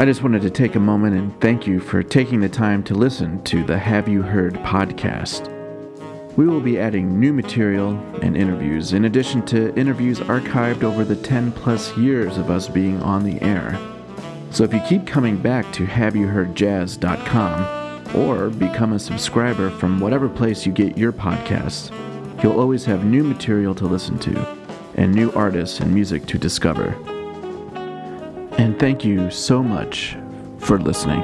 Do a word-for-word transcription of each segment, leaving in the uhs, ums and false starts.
I just wanted to take a moment and thank you for taking the time to listen to the Have You Heard podcast. We will be adding new material and interviews in addition to interviews archived over the ten plus years of us being on the air. So if you keep coming back to have you heard jazz dot com or become a subscriber from whatever place you get your podcasts, you'll always have new material to listen to and new artists and music to discover. And thank you so much for listening.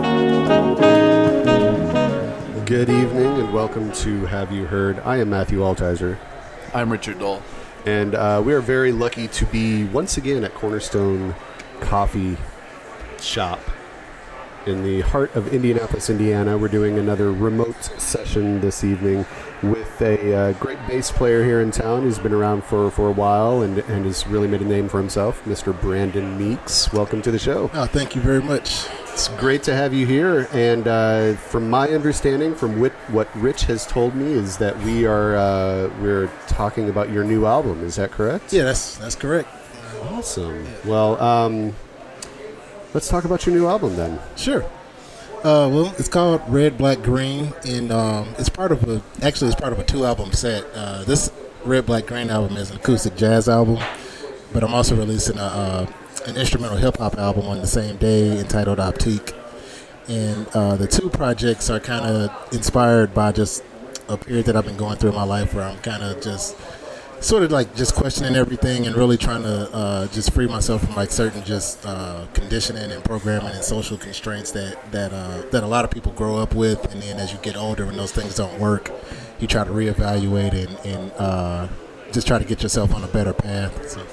Good evening and welcome to Have You Heard. I am Matthew Altizer. I'm Richard Dole. And uh, we are very lucky to be once again at Cornerstone Coffee Shop in the heart of Indianapolis, Indiana. We're doing another remote session this evening with a uh, great bass player here in town who's been around for, for a while and, and has really made a name for himself, Mister Brandon Meeks. Welcome to the show. Oh, thank you very much. It's great to have you here. And uh, from my understanding, from what, what Rich has told me, is that we are uh, we're talking about your new album. Is that correct? Yeah, that's that's correct. Awesome. Well, um, let's talk about your new album then. Sure. Uh, well, it's called Red, Black, Green, and um, it's part of a actually it's part of a two-album set. Uh, this Red, Black, Green album is an acoustic jazz album, but I'm also releasing a, uh, an instrumental hip-hop album on the same day entitled Optique. And uh, the two projects are kind of inspired by just a period that I've been going through in my life where I'm kind of just sort of like just questioning everything and really trying to uh, just free myself from like certain just uh, conditioning and programming and social constraints that that uh, that a lot of people grow up with, and then as you get older and those things don't work, you try to reevaluate and, and uh, just try to get yourself on a better path. So.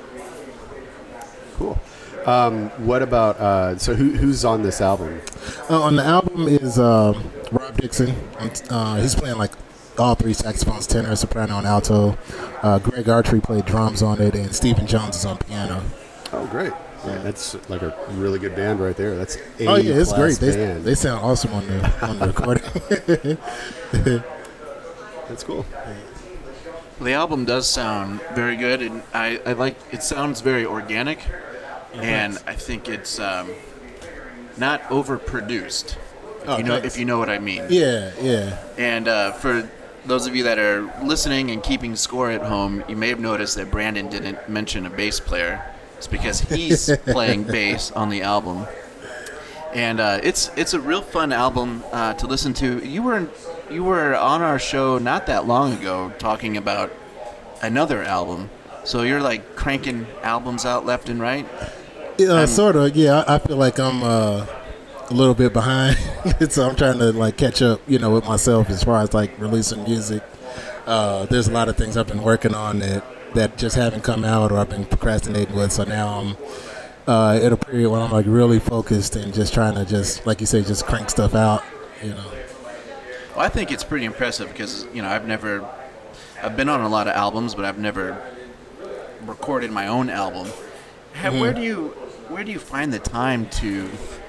Cool. Um, what about uh, so who who's on this album? Uh, on the album is uh, Rob Dixon. Uh, he's playing like all three saxophones, tenor, soprano, and alto. Uh, Greg Artry played drums on it, and Stephen Jones is on piano. Oh, great. Yeah, that's like a really good band right there. That's a Oh, yeah, it's great. They, band. they sound awesome on the, on the recording. That's cool. Well, the album does sound very good, and I, I like it. Sounds very organic, mm-hmm. and I think it's um, not overproduced. If oh, you know, nice. if you know what I mean. Yeah, yeah. And uh, for those of you that are listening and keeping score at home, you may have noticed that Brandon didn't mention a bass player. It's because he's playing bass on the album, and uh, it's it's a real fun album uh, to listen to. You were you were on our show not that long ago talking about another album, so you're like cranking albums out left and right. Yeah, sort of. Yeah, I, I feel like I'm uh, a little bit behind, so I'm trying to like catch up, you know, with myself as far as like releasing music. Uh, there's a lot of things I've been working on that. that just haven't come out or I've been procrastinating with. So now I'm uh, at a period where I'm like really focused and just trying to just, like you say, just crank stuff out, you know. Well, I think it's pretty impressive because, you know, I've never, I've been on a lot of albums, but I've never recorded my own album. How, mm-hmm. Where do you, where do you find the time to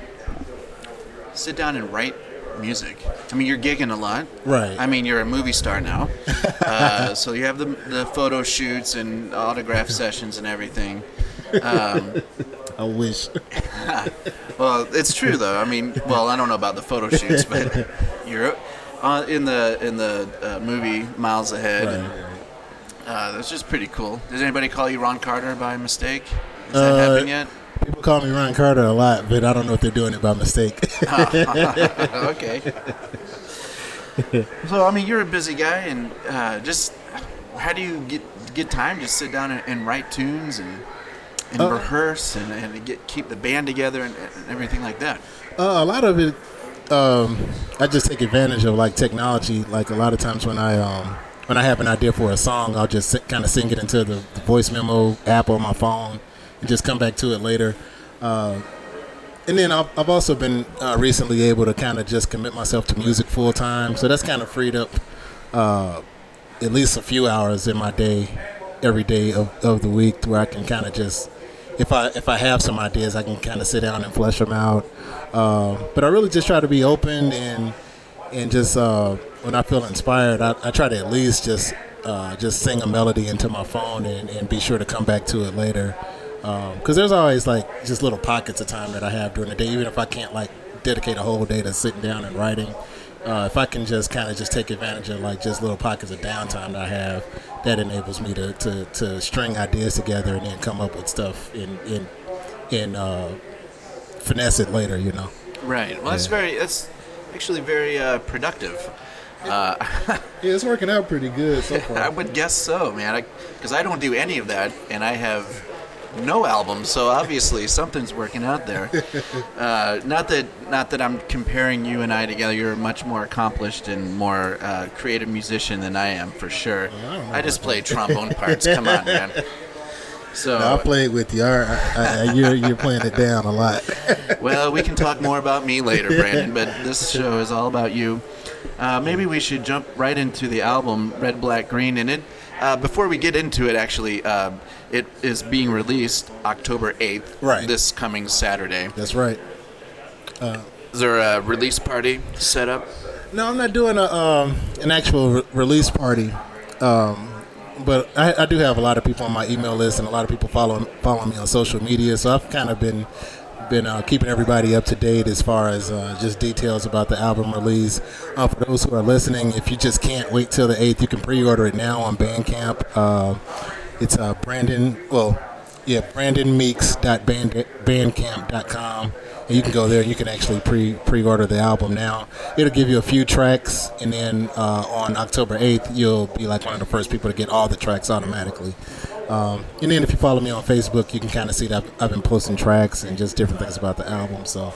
sit down and write music? I mean, you're gigging a lot. Right. I mean, you're a movie star now. uh, so you have the the photo shoots and autograph sessions and everything. Um, I wish. Well, it's true though. I mean, well, I don't know about the photo shoots, but you're uh, in the in the uh, movie Miles Ahead. Right. And, uh, that's just pretty cool. Does anybody call you Ron Carter by mistake? Has that uh, happened yet? People call me Ron Carter a lot, but I don't know if they're doing it by mistake. Okay. So, I mean, you're a busy guy, and uh, just how do you get get time to sit down and, and write tunes and and uh, rehearse and, and get keep the band together and, and everything like that? Uh, a lot of it, um, I just take advantage of like technology. Like a lot of times when I um, when I have an idea for a song, I'll just kind of sing it into the, the voice memo app on my phone. Just come back to it later. Uh, and then I've, I've also been uh, recently able to kind of just commit myself to music full time. So that's kind of freed up uh, at least a few hours in my day, every day of, of the week, to where I can kind of just, if I if I have some ideas, I can kind of sit down and flesh them out. Uh, but I really just try to be open and and just uh, when I feel inspired, I, I try to at least just uh, just sing a melody into my phone and, and be sure to come back to it later. Because there's always like just little pockets of time that I have during the day, even if I can't like dedicate a whole day to sitting down and writing. Uh, if I can just kind of just take advantage of like just little pockets of downtime that I have, that enables me to, to, to string ideas together and then come up with stuff in in in uh, finesse it later, you know. Right. Well, Yeah. that's very. That's actually very uh, productive. Uh, Yeah, it's working out pretty good so I far. would guess so, man. Because I, I don't do any of that, and I have no albums, so obviously something's working out there. Uh, not that, not that I'm comparing you and I together. You're a much more accomplished and more uh, creative musician than I am, for sure. I don't know I just about play trombone parts. Come on, man. So, No, I played with you. I, I, I, you're, you're playing it down a lot. well, we can talk more about me later, Brandon. But this show is all about you. Uh, maybe we should jump right into the album Red, Black, Green. And it, uh, before we get into it, actually, uh, it is being released October eighth, Right. this coming Saturday. That's right. Is there a release party set up? No, I'm not doing a um, an actual re- release party, um, but I, I do have a lot of people on my email list and a lot of people following following me on social media. So I've kind of been been uh, keeping everybody up to date as far as uh, just details about the album release. Uh, for those who are listening, if you just can't wait till the eighth, you can pre-order it now on Bandcamp. Uh, it's uh, Brandon, well, yeah, brandon meeks dot bandcamp dot com. And you can go there and you can actually pre, pre-order the album now. It'll give you a few tracks, and then uh, on October eighth, you'll be like one of the first people to get all the tracks automatically. Um, and then if you follow me on Facebook, you can kind of see that I've, I've been posting tracks and just different things about the album. So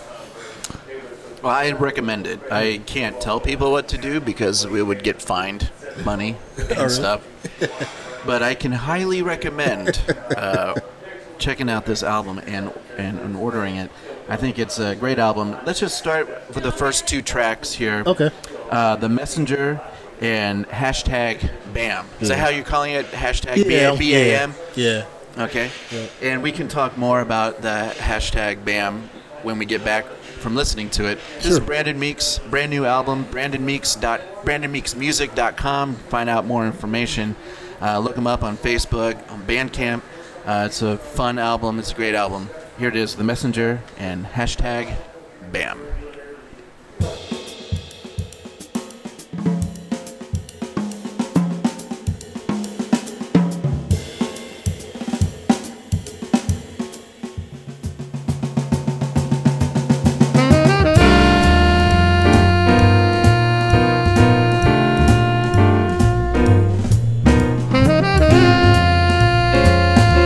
Well, I recommend it. I can't tell people what to do because we would get fined money and really? stuff. But I can highly recommend uh, checking out this album and, and, and ordering it. I think it's a great album. Let's just start with the first two tracks here. Okay. Uh, The Messenger and hashtag BAM. Is that Yeah. how you're calling it? Hashtag Yeah, B A M? yeah. Okay. Yeah. And we can talk more about the hashtag BAM when we get back from listening to it. This is Sure. Brandon Meeks' brand new album, brandon meeks dot brandon meeks music dot com. Find out more information. Uh, look him up on Facebook, on Bandcamp. Uh, it's a fun album. It's a great album. Here it is, The Messenger and hashtag BAM.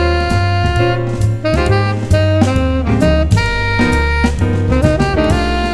Thank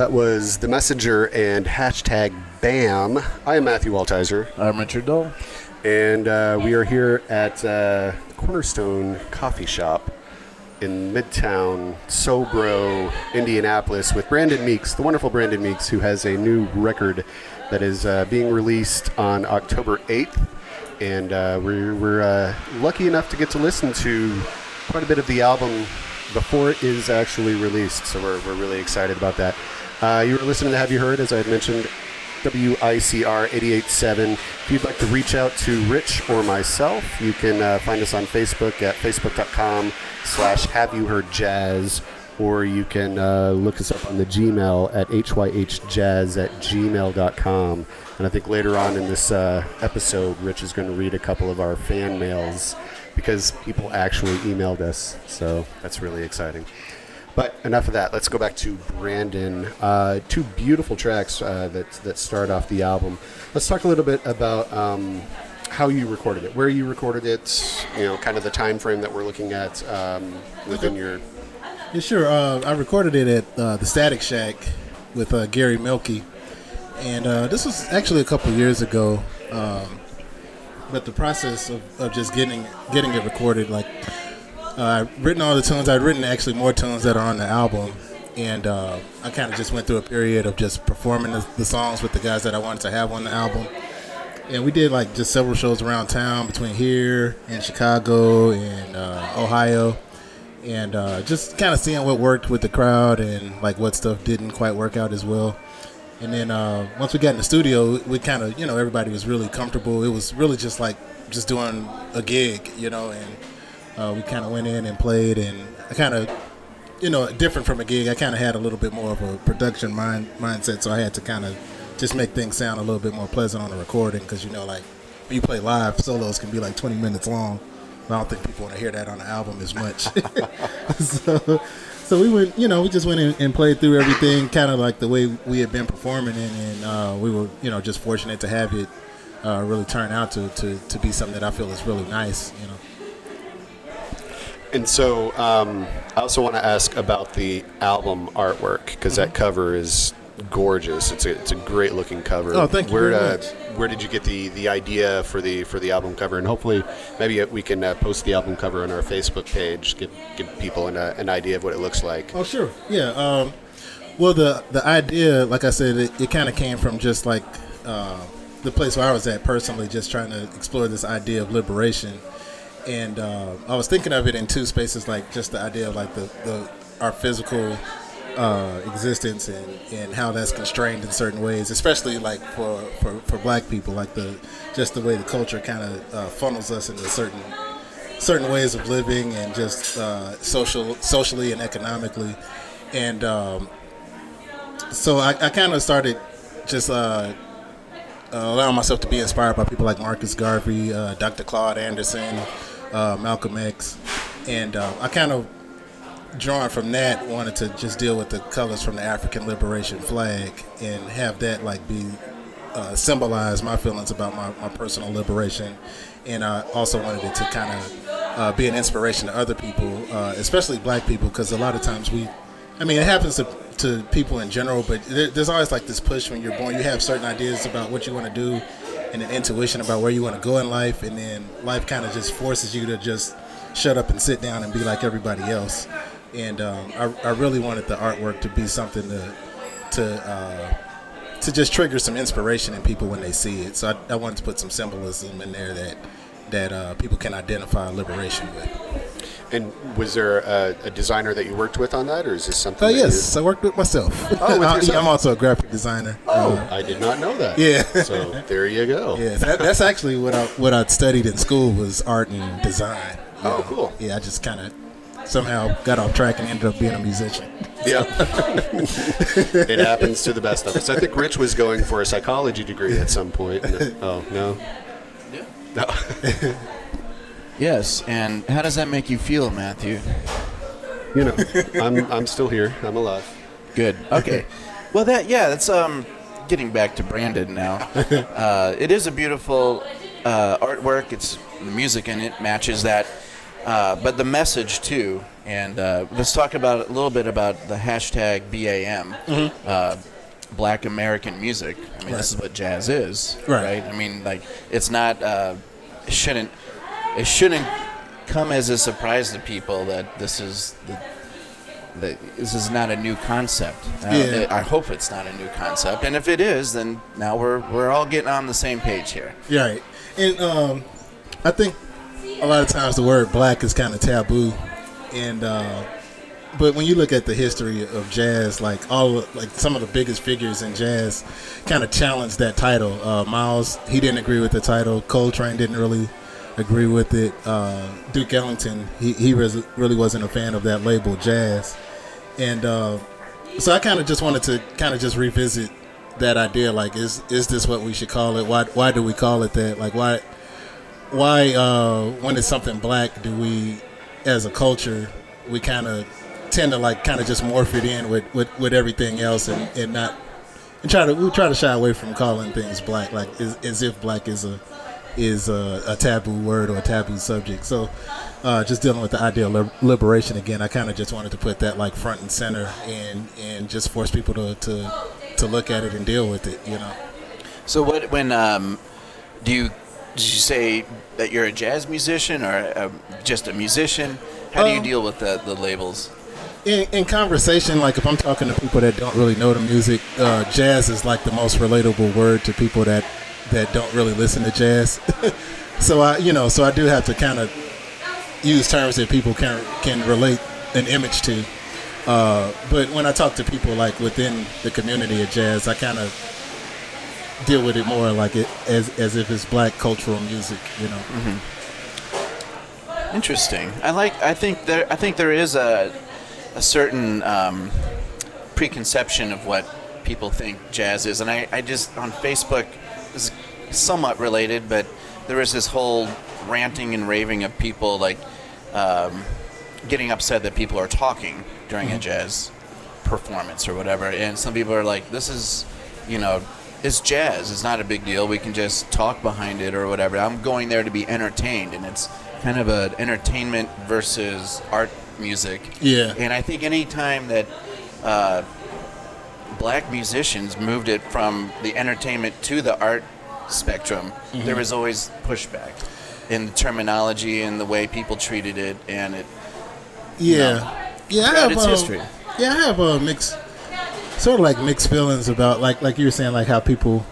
That was The Messenger and hashtag BAM. I am Matthew Altizer. I'm Richard Dole. And uh, we are here at uh, Cornerstone Coffee Shop in Midtown, Sobro, Indianapolis, with Brandon Meeks, the wonderful Brandon Meeks, who has a new record that is uh, being released on October eighth. And uh, we're, we're uh, lucky enough to get to listen to quite a bit of the album before it is actually released. So we're, we're really excited about that. Uh, you were listening to Have You Heard, as I had mentioned, W I C R eighty-eight point seven. If you'd like to reach out to Rich or myself, you can uh, find us on Facebook at facebook.com slash Have You Heard Jazz, or you can uh, look us up on the Gmail at h y h jazz at gmail dot com. And I think later on in this uh, episode, Rich is going to read a couple of our fan mails because people actually emailed us. So that's really exciting. But enough of that. Let's go back to Brandon. Uh, two beautiful tracks uh, that that start off the album. Let's talk a little bit about um, how you recorded it, where you recorded it, you know, kind of the time frame that we're looking at um, within your... Yeah, sure. Uh, I recorded it at uh, the Static Shack with uh, Gary Milkey. And uh, this was actually a couple years ago. Um, but the process of, of just getting getting it recorded, like... Uh, I've written all the tunes. I'd written actually more tunes that are on the album, and uh, I kind of just went through a period of just performing the, the songs with the guys that I wanted to have on the album. And we did like just several shows around town between here and Chicago and uh, Ohio, and uh, just kind of seeing what worked with the crowd and like what stuff didn't quite work out as well. And then uh, once we got in the studio, we kind of, you know, everybody was really comfortable. It was really just like just doing a gig, you know, and Uh, we kind of went in and played, and I kind of, you know, different from a gig. I kind of had a little bit more of a production mind mindset, so I had to kind of just make things sound a little bit more pleasant on the recording because, you know, like when you play live, solos can be like twenty minutes long. I don't think people want to hear that on the album as much. so, so we went, you know, we just went in and played through everything kind of like the way we had been performing it, and uh, we were, you know, just fortunate to have it uh, really turn out to, to, to be something that I feel is really nice, you know. And so um, I also want to ask about the album artwork, because that cover is gorgeous. It's a it's a great looking cover. Oh, thank you where, very uh, much. Where did you get the, the idea for the for the album cover? And hopefully maybe we can uh, post the album cover on our Facebook page, give give people an, uh, an idea of what it looks like. Oh, sure. Yeah. Um, well, the the idea, like I said, it, it kind of came from just like uh, the place where I was at personally, just trying to explore this idea of liberation. And uh, I was thinking of it in two spaces, like just the idea of like the, the our physical uh, existence and, and how that's constrained in certain ways, especially like for, for, for black people, like the just the way the culture kind of uh, funnels us into certain certain ways of living and just uh, social socially and economically. And um, so I, I kind of started just uh, uh, allowing myself to be inspired by people like Marcus Garvey, uh, Doctor Claude Anderson, Uh, Malcolm X, and uh, I kind of, drawing from that, wanted to just deal with the colors from the African liberation flag and have that like be uh, symbolize my feelings about my, my personal liberation, and I also wanted it to kind of uh, be an inspiration to other people, uh, especially black people, because a lot of times we, I mean, it happens to, to people in general, but there, there's always like this push when you're born. You have certain ideas about what you want to do, and an intuition about where you want to go in life, and then life kind of just forces you to just shut up and sit down and be like everybody else. And um, I, I really wanted the artwork to be something to to uh, to just trigger some inspiration in people when they see it. So I, I wanted to put some symbolism in there that that uh, people can identify liberation with. And was there a, a designer that you worked with on that, or is this something? Oh, that yes, you... I worked with myself. Oh, with yourself? I'm also a graphic designer. Oh, uh, I did not know that. Yeah. So there you go. Yeah, that, that's actually what I what I studied in school was art and design. Oh, know? cool. Yeah, I just kind of somehow got off track and ended up being a musician. Yeah. It happens to the best of us. I think Rich was going for a psychology degree at some point. Oh, no? Yeah. No. Yes, and how does that make you feel, Matthew? You know, I'm I'm still here. I'm alive. Good. Okay. Well, that yeah, that's um, getting back to Brandon now. Uh, it is a beautiful uh, artwork. It's the music in it matches that uh, but the message too. And uh, let's talk about a little bit about the hashtag B A M, mm-hmm. uh, Black American Music. I mean, right. This is what jazz is, right? right? I mean, like it's not. Uh, it shouldn't. It shouldn't come as a surprise to people that this is the. The, this is not a new concept. Uh, yeah. I hope it's not a new concept, and if it is, then now we're we're all getting on the same page here. Right, and um, I think a lot of times the word black is kind of taboo, and uh, but when you look at the history of jazz, like all like some of the biggest figures in jazz, kind of challenged that title. Uh, Miles, he didn't agree with the title. Coltrane didn't really agree with it. Uh, Duke Ellington, he he res- really wasn't a fan of that label, jazz. And uh, so I kind of just wanted to kind of just revisit that idea. Like, is is this what we should call it? Why why do we call it that? Like, why why uh, when it's something black, do we, as a culture, we kind of tend to like kind of just morph it in with, with, with everything else and, and not and try to we try to shy away from calling things black, like as, as if black is a is a, a taboo word or a taboo subject. So. Uh, just dealing with the idea of liberation again, I kind of just wanted to put that like front and center and, and just force people to, to to look at it and deal with it, you know. So what when um, do you did you say that you're a jazz musician or a, just a musician? How do you um, deal with the, the labels? In, in conversation, like if I'm talking to people that don't really know the music, uh, jazz is like the most relatable word to people that, that don't really listen to jazz. so I, you know, so I do have to kind of use terms that people can can relate an image to. Uh, but when I talk to people like within the community of jazz, I kind of deal with it more like it as as if it's black cultural music, you know. Mm-hmm. Interesting. I like. I think there. I think there is a a certain um, preconception of what people think jazz is, and I, I just on Facebook is somewhat related, but there was this whole ranting and raving of people like um, getting upset that people are talking during mm-hmm. a jazz performance or whatever, and some people are like, this is, you know, it's jazz, it's not a big deal, we can just talk behind it or whatever. I'm going there to be entertained, and it's kind of an entertainment versus art music. Yeah. And I think any time that uh, black musicians moved it from the entertainment to the art spectrum, mm-hmm. there was always pushback in the terminology and the way people treated it, and it. Yeah, you know, yeah, I have its uh, history. Yeah, I have a uh, mixed, sort of like mixed feelings about like like you were saying, like how people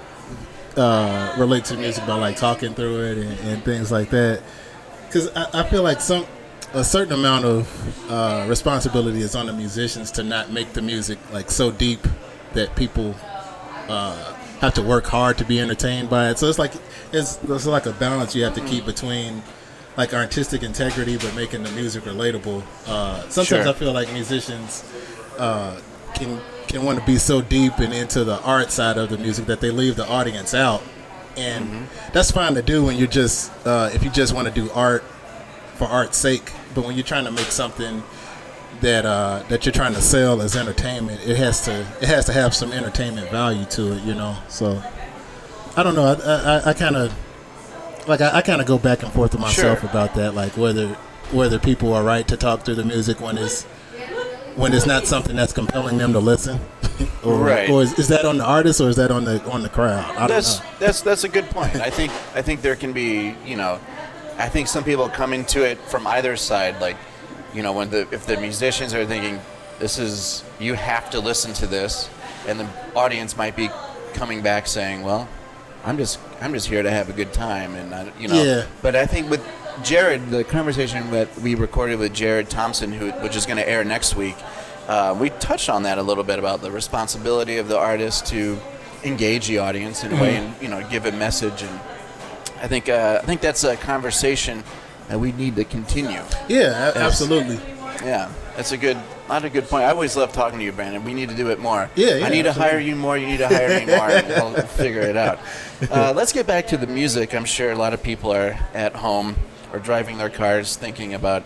uh, relate to music by like talking through it and, and things like that. Because I, I feel like some a certain amount of uh, responsibility is on the musicians to not make the music like so deep that people. Uh, have to work hard to be entertained by it. So it's like it's, it's like a balance you have to keep between like artistic integrity but making the music relatable. Uh, sometimes sure. I feel like musicians uh, can can want to be so deep and into the art side of the music that they leave the audience out, and mm-hmm. that's fine to do when you're just uh, if you just want to do art for art's sake. But when you're trying to make something that uh, that you're trying to sell as entertainment, it has to it has to have some entertainment value to it, you know. So I don't know. I I, I kind of like I, I kind of go back and forth with myself sure. about that, like whether whether people are right to talk through the music when it's when it's not something that's compelling them to listen, or, right. or is, is that on the artist or is that on the on the crowd? I that's don't know. that's that's a good point. I think I think there can be, you know, I think some people come into it from either side, like. You know, when the if the musicians are thinking, this is, you have to listen to this, and the audience might be coming back saying, well, I'm just I'm just here to have a good time, and I, you know. Yeah. But I think with Jared, the conversation that we recorded with Jared Thompson, who which is going to air next week, uh, we touched on that a little bit about the responsibility of the artist to engage the audience in a way, and you know, give a message, and I think uh, I think that's a conversation that we need to continue. Yeah, absolutely. Yeah, that's a good, not a good point. I always love talking to you, Brandon. We need to do it more. Yeah, yeah. I need absolutely. to hire you more. You need to hire me more. And we'll figure it out. Uh, let's get back to the music. I'm sure a lot of people are at home or driving their cars thinking about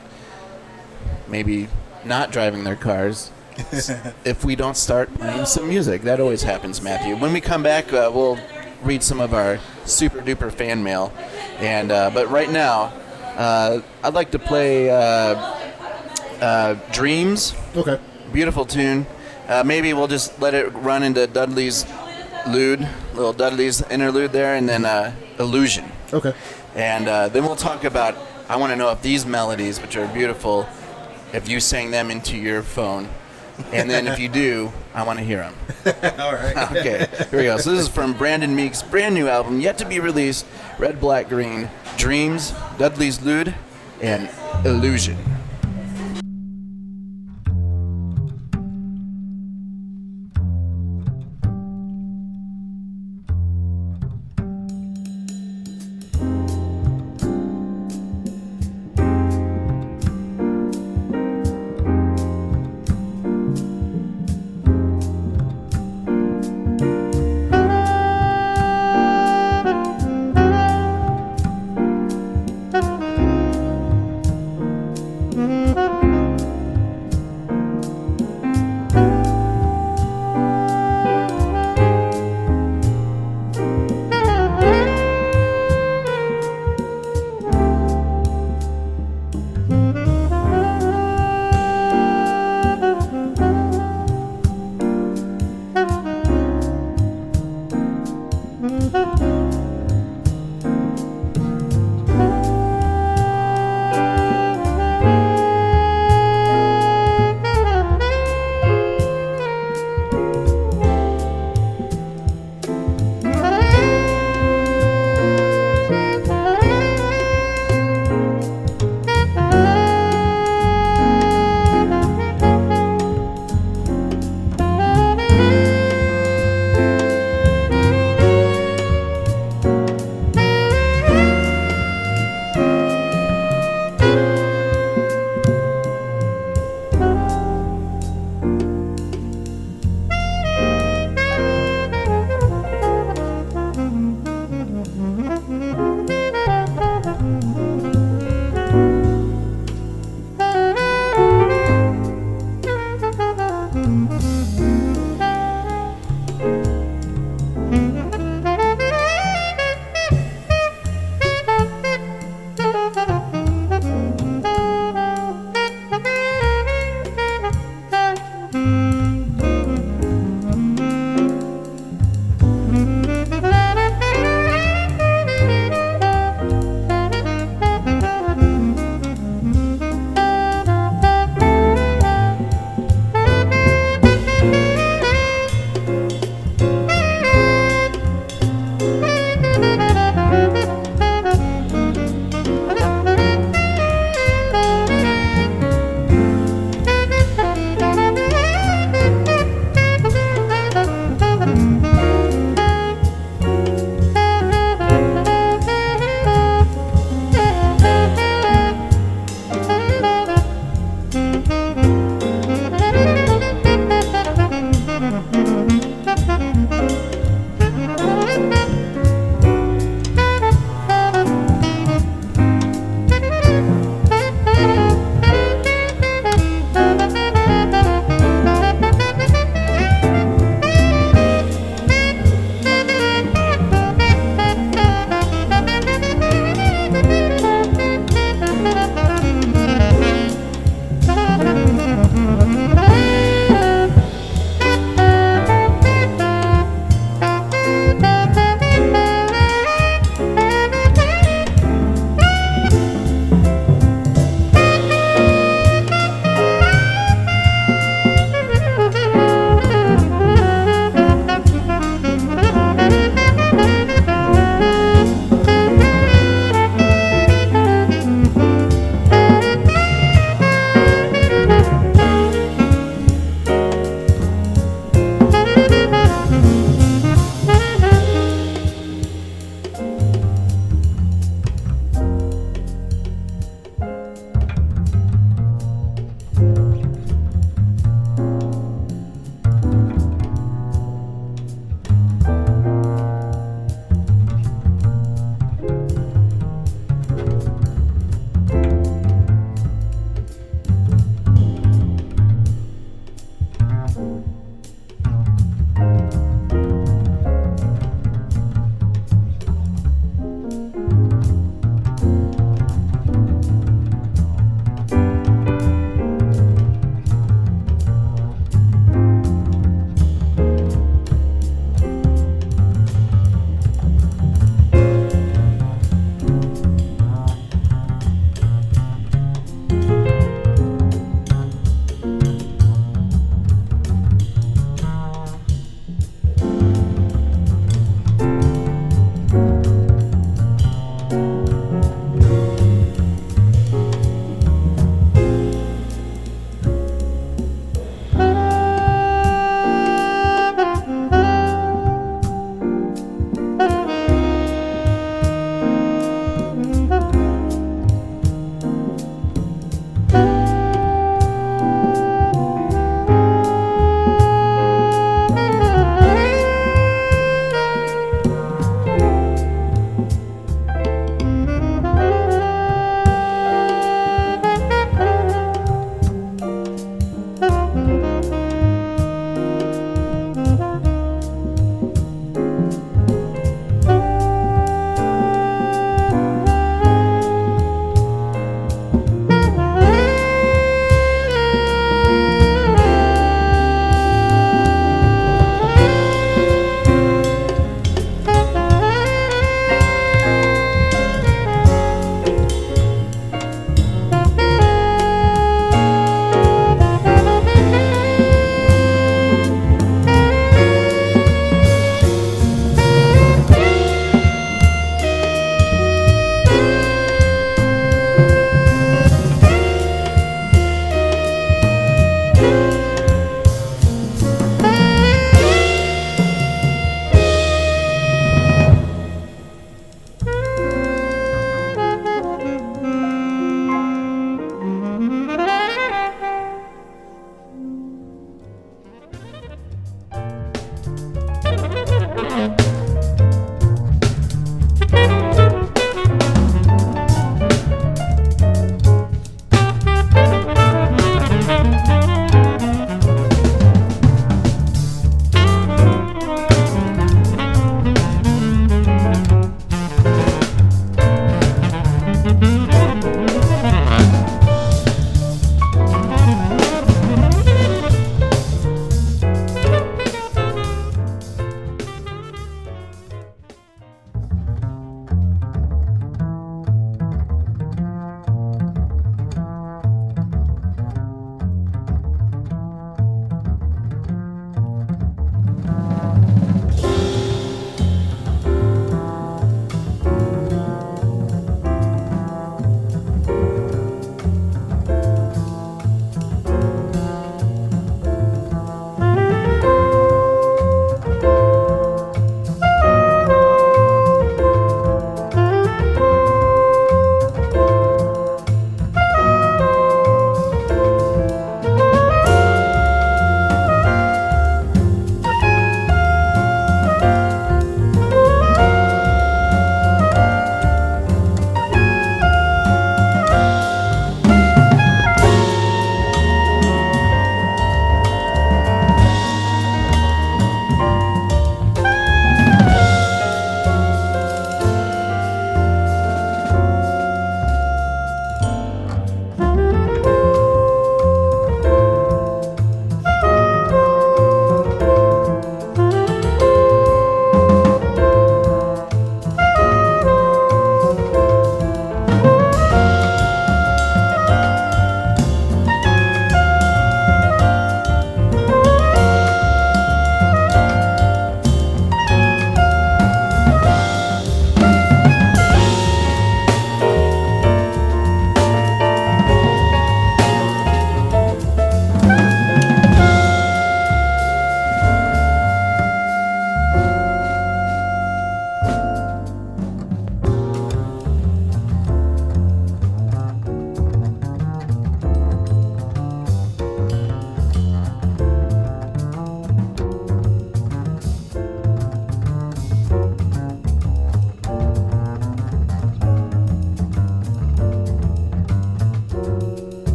maybe not driving their cars if we don't start playing some music. That always happens, Matthew. When we come back, uh, we'll read some of our super duper fan mail. And uh, but right now, Uh, I'd like to play uh, uh, Dreams. Okay. Beautiful tune. Uh, maybe we'll just let it run into Dudley's Lude, little Dudley's interlude there, and then uh, Illusion. Okay. And uh, then we'll talk about, I want to know if these melodies, which are beautiful, if you sang them into your phone. And then if you do, I want to hear them. All right. Okay, here we go. So this is from Brandon Meek's brand new album, yet to be released, Red, Black, Green, Dreams, Dudley's Lude, and Illusion.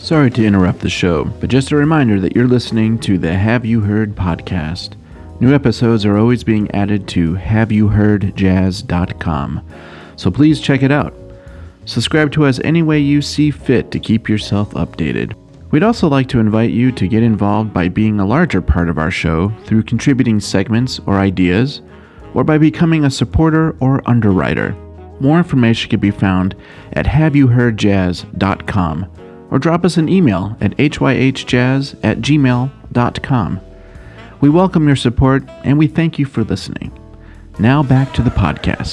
Sorry to interrupt the show, but just a reminder that you're listening to the Have You Heard podcast. New episodes are always being added to have you heard jazz dot com, so please check it out. Subscribe to us any way you see fit to keep yourself updated. We'd also like to invite you to get involved by being a larger part of our show through contributing segments or ideas, or by becoming a supporter or underwriter. More information can be found at have you heard jazz dot com, or drop us an email at h y h jazz at gmail dot com. We welcome your support, and we thank you for listening. Now back to the podcast.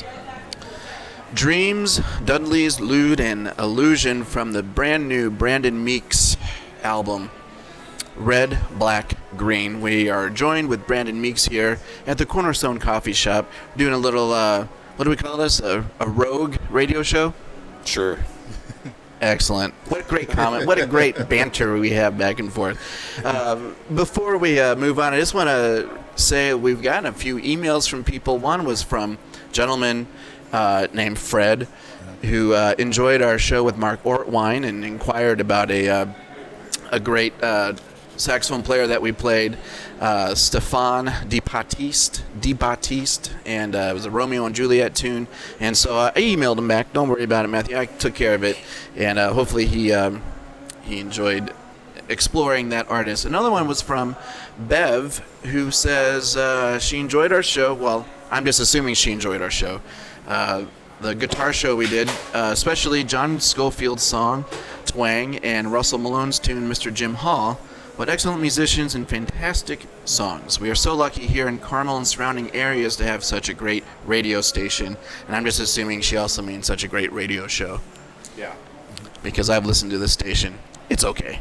Dreams, Dudley's Lewd, and Illusion from the brand new Brandon Meeks album, Red, Black, Green. We are joined with Brandon Meeks here at the Cornerstone Coffee Shop, doing a little, uh, what do we call this, a, a rogue radio show? Sure. Excellent. What a great comment. What a great banter we have back and forth. Uh, before we uh, move on, I just want to say we've gotten a few emails from people. One was from a gentleman uh, named Fred, who uh, enjoyed our show with Mark Ortwine and inquired about a uh, a great uh, saxophone player that we played, uh, Stefan Di Battiste, Di Battiste, and uh, it was a Romeo and Juliet tune. And so uh, I emailed him back. Don't worry about it, Matthew. I took care of it, and uh, hopefully he um, he enjoyed exploring that artist. Another one was from Bev, who says uh, she enjoyed our show. Well, I'm just assuming she enjoyed our show. Uh, the guitar show we did, uh, especially John Scofield's song, Twang, and Russell Malone's tune, Mister Jim Hall. What excellent musicians and fantastic songs. We are so lucky here in Carmel and surrounding areas to have such a great radio station. And I'm just assuming she also means such a great radio show. Yeah. Because I've listened to this station. It's okay.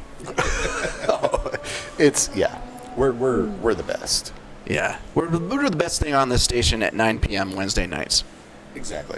oh, it's, yeah. We're, we're, we're the best. Yeah. We're, we're the best thing on this station at nine p.m. Wednesday nights. Exactly.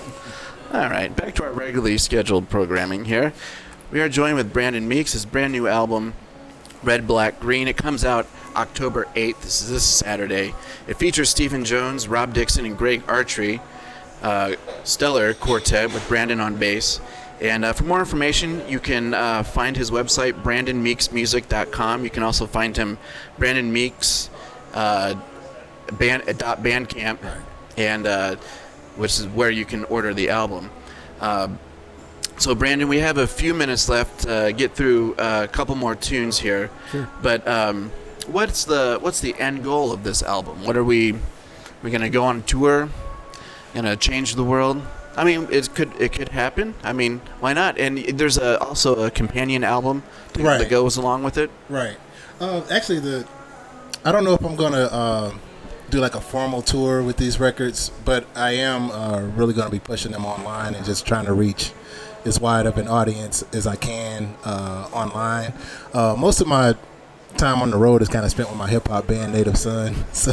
All right. Back to our regularly scheduled programming here. We are joined with Brandon Meeks, his brand new album, Red, Black, Green. It comes out October eighth. This is this Saturday. It features Stephen Jones, Rob Dixon, and Greg Artry. Uh, stellar quartet with Brandon on bass. And uh, for more information, you can uh, find his website, brandon meeks music dot com. You can also find him, Brandon Meeks, uh, band, uh, dot bandcamp, and uh, which is where you can order the album. Uh, So, Brandon, we have a few minutes left to uh, get through uh, a couple more tunes here. Sure. But um, what's the what's the end goal of this album? What are we we gonna go on tour? Gonna change the world? I mean, it could it could happen. I mean, why not? And there's a, also a companion album to, Right. that goes along with it. Right. Uh, actually, the I don't know if I'm gonna uh, do like a formal tour with these records, but I am uh, really gonna be pushing them online and just trying to reach as wide of an audience as I can uh, online. Uh, most of my time on the road is kind of spent with my hip hop band Native Son, so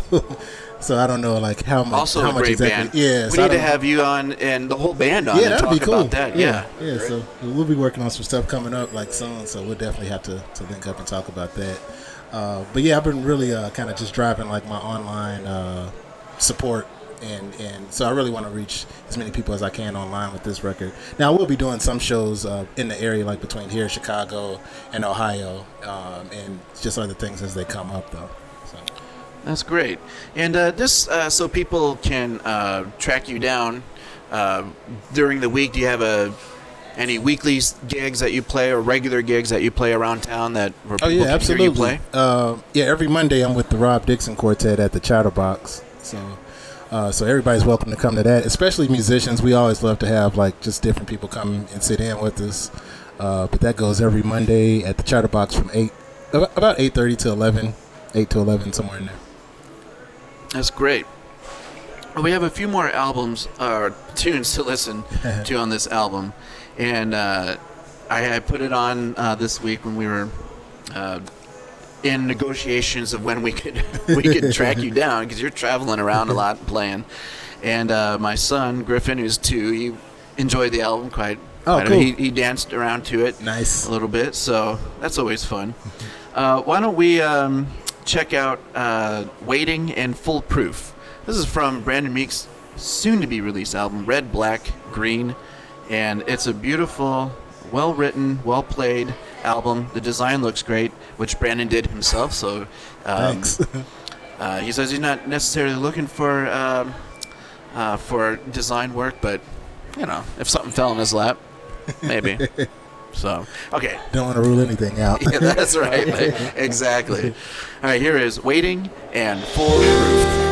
so I don't know like how much. Also how a much great exactly, band. Yeah, we so I need to don't- have you on and the whole band on Yeah, and that'd talk be cool. about that. Yeah. yeah. So we'll be working on some stuff coming up like soon. So we'll definitely have to, to link up and talk about that. Uh, but yeah, I've been really uh, kind of just driving like my online uh, support. And, and so I really want to reach as many people as I can online with this record. Now, I will be doing some shows uh, in the area, like between here, Chicago, and Ohio, um, and just other things as they come up, though. So. That's great. And uh, this, uh, so people can uh, track you down uh, during the week. Do you have a any weekly gigs that you play or regular gigs that you play around town that where Oh, people yeah, can absolutely. hear you play? Uh, yeah, every Monday I'm with the Rob Dixon Quartet at the Chatterbox. So. Uh, so everybody's welcome to come to that, especially musicians. We always love to have like just different people come and sit in with us. Uh, but that goes every Monday at the Chatterbox from eight, about eight thirty to eleven, eight to eleven, somewhere in there. That's great. Well, we have a few more albums or tunes to listen to on this album, and uh, I, I put it on uh, this week when we were uh, in negotiations of when we could we could track you down because you're traveling around a lot and playing. And uh, my son Griffin, who's two, he enjoyed the album quite. Oh, quite cool. He, he danced around to it Nice. a little bit, so that's always fun. Uh, why don't we um, check out uh, "Waiting" and "Foolproof"? This is from Brandon Meeks' soon-to-be-released album, Red, Black, Green, and it's a beautiful, well-written, well-played album. The design looks great, which Brandon did himself. So um, Thanks. uh, he says he's not necessarily looking for um, uh, for design work, but you know, if something fell in his lap, maybe. So okay. Don't want to rule anything out. Yeah, that's right. Like, exactly. All right, here is Waiting and Full Proof.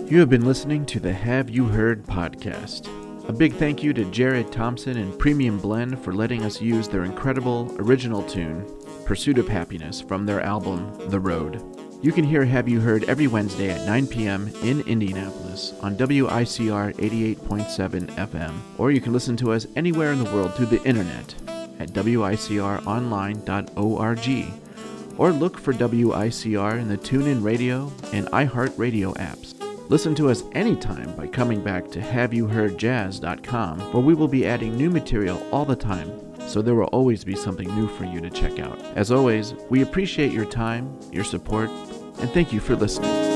You have been listening to the Have You Heard podcast. A big thank you to Jared Thompson and Premium Blend for letting us use their incredible original tune, Pursuit of Happiness, from their album, The Road. You can hear Have You Heard every Wednesday at nine p.m. in Indianapolis on W I C R eighty-eight point seven F M, or you can listen to us anywhere in the world through the internet at W I C R online dot org, or look for W I C R in the TuneIn Radio and iHeartRadio apps. Listen to us anytime by coming back to have you heard jazz dot com, where we will be adding new material all the time, so there will always be something new for you to check out. As always, we appreciate your time, your support, and thank you for listening.